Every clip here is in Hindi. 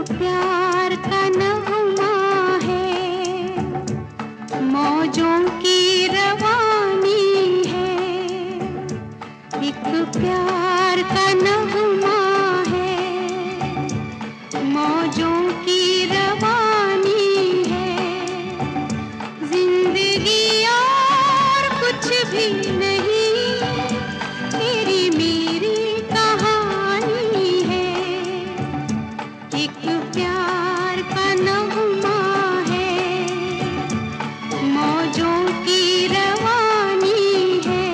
प्यार का नगमा है, मौजों की रवानी है। एक प्यार का नगमा है, मौजों की रवानी है। जिंदगी और कुछ भी नहीं, तेरी मेरी कहानी है। एक प्यार का नगमा है, मौजों की रवानी है।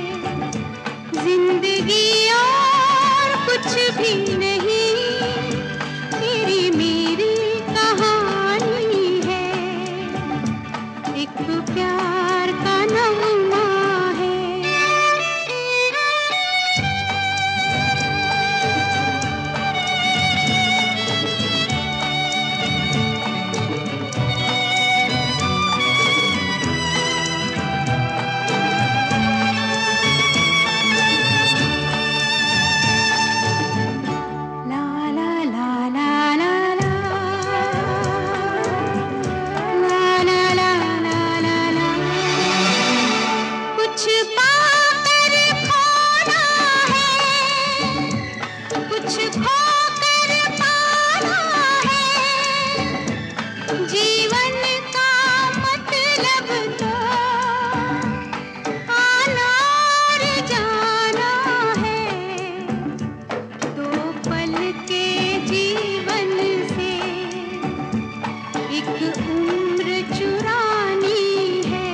जिंदगी और कुछ भी नहीं, तेरी मेरी कहानी है। एक प्यार का नगमा है। कुछ पाकर खोना है, कुछ खोकर पाना है। जीवन का मतलब तो आना और जाना है। दो पल के जीवन से एक उम्र चुरानी है।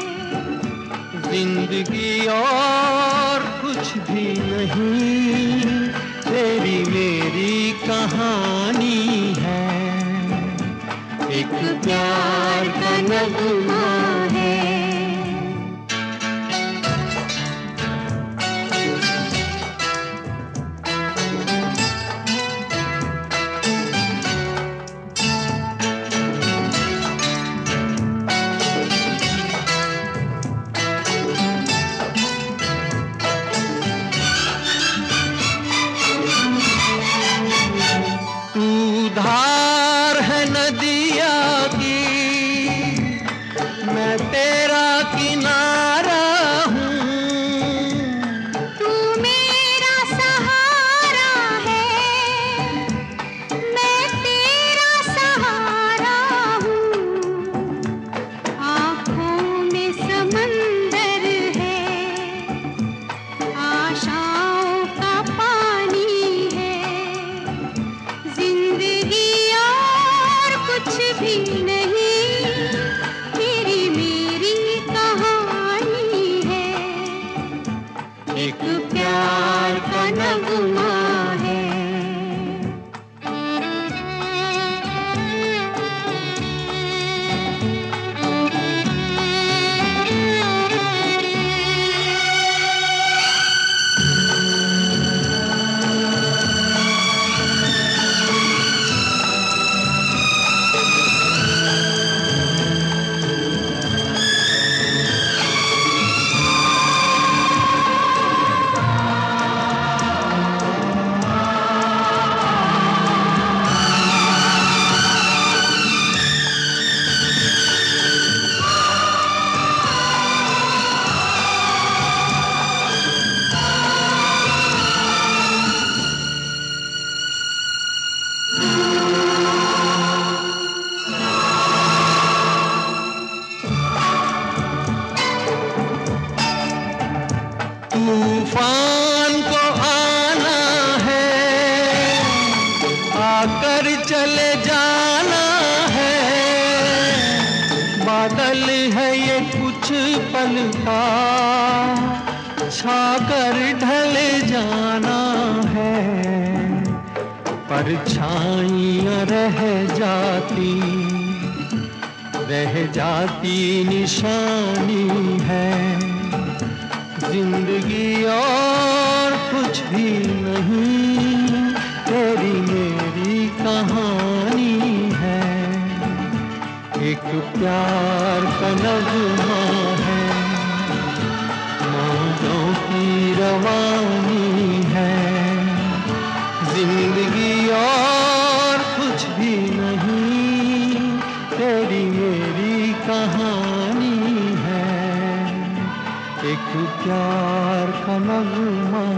जिंदगी और कुछ भी नहीं, तेरी मेरी कहानी है। एक प्यार का नगमा है। तू धार है नदिया की, मैं तेरा किनारा हूँ। तू मेरा सहारा है, मैं तेरा सहारा हूँ। आँखों में समंदर है, आशाओं का पानी है। जिंदगी और कुछ भी नहीं, तेरी मेरी कहानी है। एक प्यार का नगमा है। तूफान को आना है, आकर चले जाना है। बादल है ये कुछ पल का, छाकर ढले जाना है। परछाइयाँ रह जाती निशानी है। जिंदगी और कुछ भी नहीं, तेरी मेरी कहानी है। एक प्यार का नगमा है, मौजों की रवानी है। जिंदगी और कुछ भी प्यार का नगमा